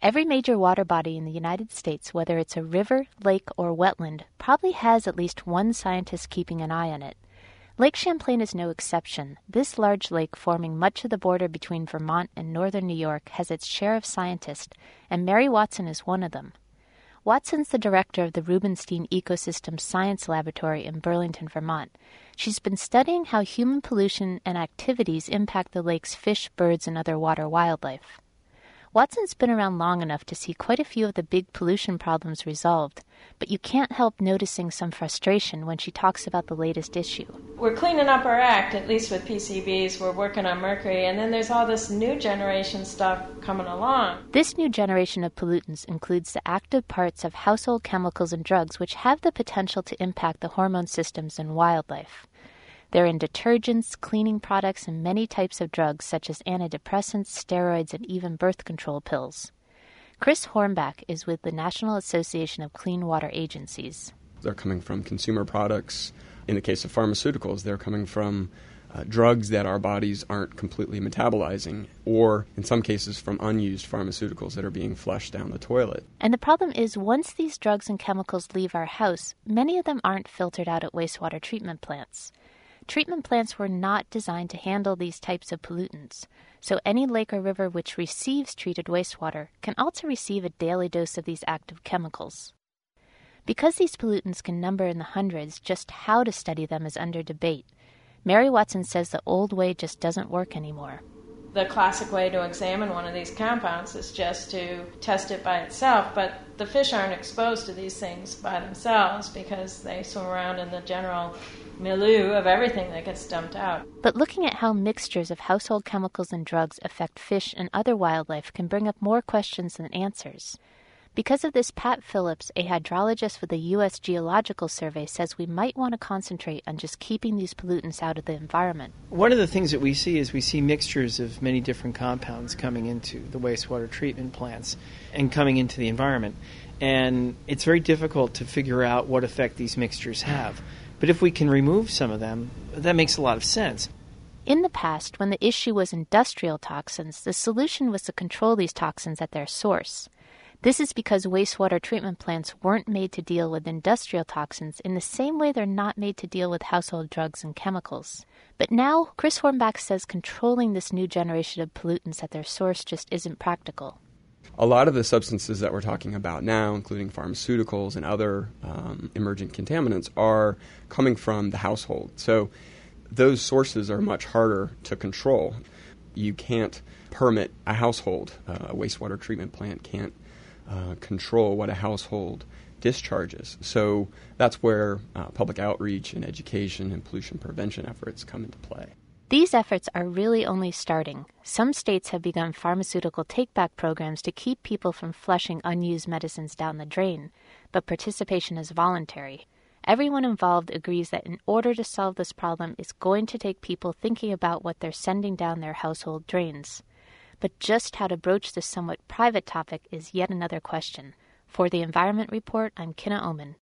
Every major water body in the United States, whether it's a river, lake, or wetland, probably has at least one scientist keeping an eye on it. Lake Champlain is no exception. This large lake forming much of the border between Vermont and northern New York has its share of scientists, and Mary Watson is one of them. Watson's the director of the Rubenstein Ecosystem Science Laboratory in Burlington, Vermont. She's been studying how human pollution and activities impact the lake's fish, birds, and other water wildlife. Watson's been around long enough to see quite a few of the big pollution problems resolved, but you can't help noticing some frustration when she talks about the latest issue. We're cleaning up our act, at least with PCBs. We're working on mercury, and then there's all this new generation stuff coming along. This new generation of pollutants includes the active parts of household chemicals and drugs which have the potential to impact the hormone systems in wildlife. They're in detergents, cleaning products, and many types of drugs such as antidepressants, steroids, and even birth control pills. Chris Hornback is with the National Association of Clean Water Agencies. They're coming from consumer products. In the case of pharmaceuticals, they're coming from drugs that our bodies aren't completely metabolizing, or in some cases from unused pharmaceuticals that are being flushed down the toilet. And the problem is, once these drugs and chemicals leave our house, many of them aren't filtered out at wastewater treatment plants. Treatment plants were not designed to handle these types of pollutants, so any lake or river which receives treated wastewater can also receive a daily dose of these active chemicals. Because these pollutants can number in the hundreds, just how to study them is under debate. Mary Watson says the old way just doesn't work anymore. The classic way to examine one of these compounds is just to test it by itself, but the fish aren't exposed to these things by themselves because they swim around in the general milieu of everything that gets dumped out. But looking at how mixtures of household chemicals and drugs affect fish and other wildlife can bring up more questions than answers. Because of this, Pat Phillips, a hydrologist with the U.S. Geological Survey, says we might want to concentrate on just keeping these pollutants out of the environment. One of the things that we see is we see mixtures of many different compounds coming into the wastewater treatment plants and coming into the environment. And it's very difficult to figure out what effect these mixtures have. But if we can remove some of them, that makes a lot of sense. In the past, when the issue was industrial toxins, the solution was to control these toxins at their source. This is because wastewater treatment plants weren't made to deal with industrial toxins in the same way they're not made to deal with household drugs and chemicals. But now, Chris Hornback says controlling this new generation of pollutants at their source just isn't practical. A lot of the substances that we're talking about now, including pharmaceuticals and other emergent contaminants, are coming from the household. So those sources are much harder to control. You can't permit a household. A wastewater treatment plant can't control what a household discharges. So that's where public outreach and education and pollution prevention efforts come into play. These efforts are really only starting. Some states have begun pharmaceutical take-back programs to keep people from flushing unused medicines down the drain, but participation is voluntary. Everyone involved agrees that in order to solve this problem, it's going to take people thinking about what they're sending down their household drains. But just how to broach this somewhat private topic is yet another question. For the Environment Report, I'm Kenna Oman.